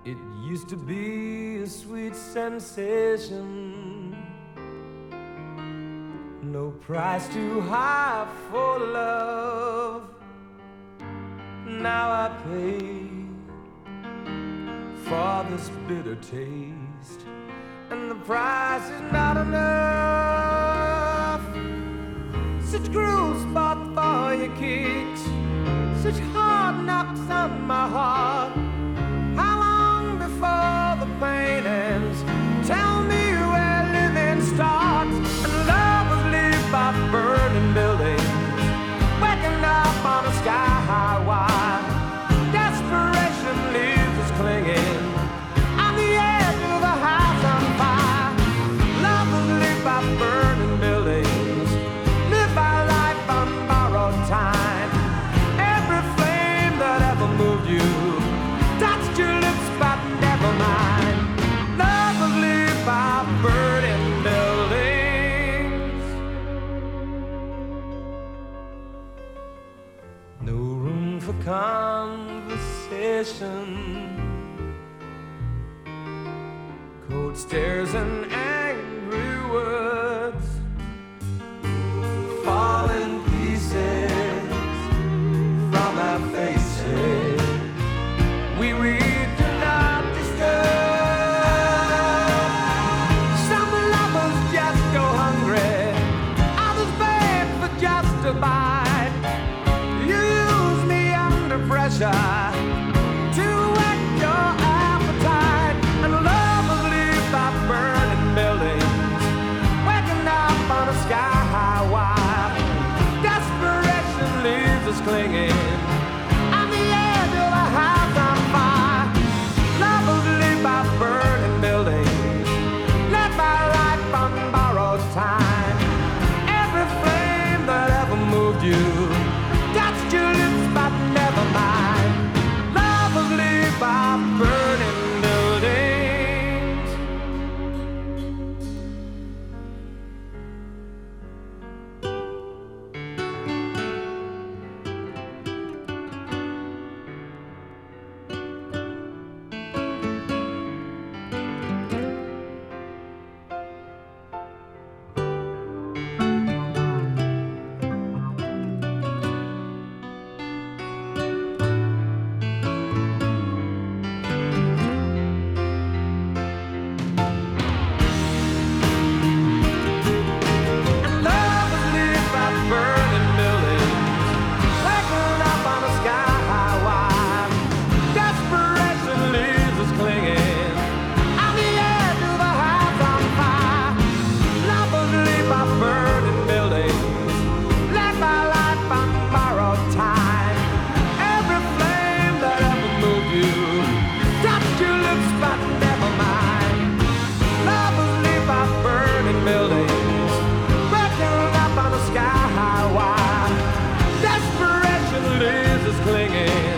It used to be a sweet sensation, no price too high for love. Now I pay for this bitter taste, and the price is not enough. Such cruel spot for your kicks, such hard knocks on my heart. How long before the pain ends? Tell me where living starts. And lovers live by burning buildings, waking up on a sky-high wire. Desperation leaves us clinging on the edge of a house on fire. Lovers live by burning buildings, live by life on borrowed time. Every flame that ever moved you touched your lips, but never mind. Lovers live by burning buildings. No room for conversation, cold stares and angry words fall in pieces from our faces. We read do not disturb. Some lovers just go hungry, others beg for just a bite. You use me under pressure to whet your appetite. And lovers live by burning buildings, waking up on a sky-high wire. Desperation leaves us clinging on the edge of a house on fire. Lovers live by burning buildings, led by life on borrowed time. Every flame that ever moved you touched your lips, but never mind. Lovers live by burning buildings. And lovers live by burning buildings, waking up on a sky-high wire. Desperation leaves us clinging on the edge of a house on fire. Lovers live by burning buildings, led by life on borrowed time. Every flame that ever moved you touched your lips, but never mind. Lovers live by burning buildings, waking up on a sky-high wire. Desperation leaves us clinging